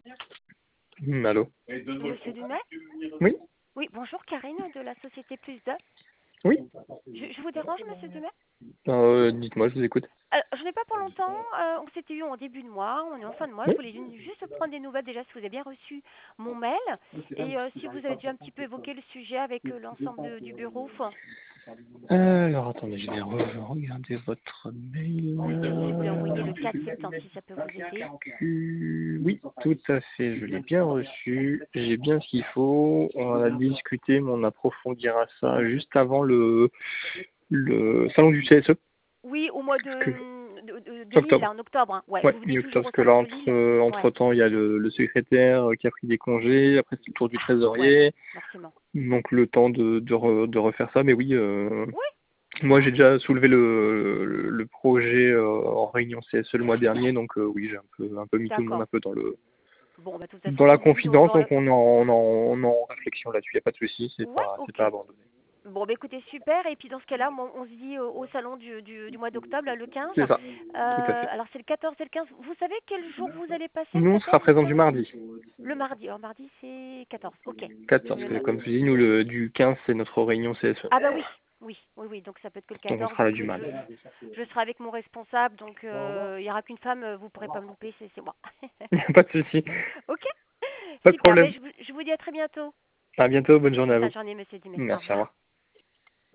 Allô? Monsieur Dumais? Oui? Oui, bonjour, Karine de la société Plus 2. Oui? Je vous dérange, monsieur Dumais? Dites-moi, je vous écoute. Je n'ai pas pour longtemps, on s'était eu en début de mois, on est en fin de mois, je Oui? voulais juste prendre des nouvelles déjà si vous avez bien reçu mon mail et si vous avez déjà un petit peu évoqué le sujet avec l'ensemble du bureau. Alors, attendez, je vais regarder votre mail. Je vous l'ai envoyé le 4 septembre si ça peut vous aider. Oui, tout à fait, je l'ai bien reçu. J'ai bien ce qu'il faut. On en a discuté, mais on approfondira ça juste avant le salon du CSE. Oui, au mois Parce que, de Lille, octobre. là, en octobre. Hein. Ouais, Ouais, vous venez mi-octobre, toujours au parce que là, salon de Lille. Ouais. entre-temps, il y a le secrétaire qui a pris des congés, après c'est le tour du Ah, ouais, trésorier, forcément. donc le temps de refaire ça. Mais oui, Oui. moi j'ai déjà soulevé le projet en réunion CSE le mois dernier, donc oui, j'ai un peu mis tout le monde un D'accord. peu Bon, bah, de toute dans façon, la comme dit, confidence, donc on est en réflexion là-dessus, il n'y a pas de souci, ouais, c'est ok. pas abandonné. Bon, bah écoutez, super. Et puis dans ce cas-là, on se dit au salon du mois d'octobre, là, le 15. C'est ça, tout à fait. Alors c'est le 14 et le 15. Vous savez quel jour vous allez passer, le Nous, on sera 14 ou le présents du 15? mardi. Le mardi. Alors mardi, c'est 14. Ok, je 14, me le parce que note. comme je dis, nous, du 15, c'est notre réunion CSE. Ah bah oui, oui. Donc ça peut être que le Donc on 14. sera là Donc du mardi. je serai avec mon responsable. Donc il y aura qu'une femme. Vous pourrez pas me louper, c'est moi. Pas de souci, Ok, pas de super. Ben, problème. je vous dis à très bientôt. À bientôt, bonne journée à Bonne vous. journée, monsieur Dumais. Au Merci, au revoir. revoir.